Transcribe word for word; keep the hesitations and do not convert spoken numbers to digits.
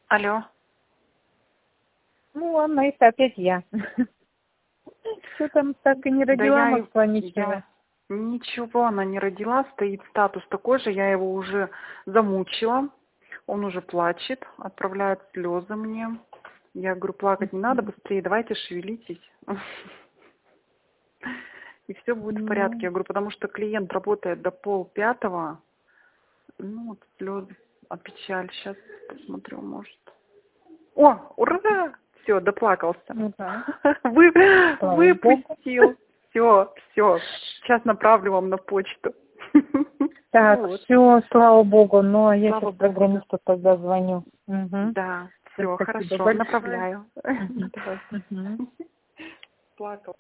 Алло. Ну, Анна, это опять я. Что там так и не родила, Да я, Москва, ничего? я... Ничего она не родила, стоит статус такой же, я его уже замучила, он уже плачет, отправляет слезы мне. Я говорю, плакать не надо, быстрее, давайте шевелитесь. И все будет в порядке. Я говорю, потому что клиент работает до полпятого. Ну, вот слезы, а печаль. Сейчас посмотрю, может. О, ура! Все, доплакался. Ну да. Вы, Слава выпустил. Все, все. Сейчас направлю вам на почту. Так, Вот. все, слава богу. Ну, а я Слава сейчас богу, программисту тогда звоню. Угу. Да, все, Спасибо хорошо, большое. направляю. Мгм. Давай. Мгм. Плакала.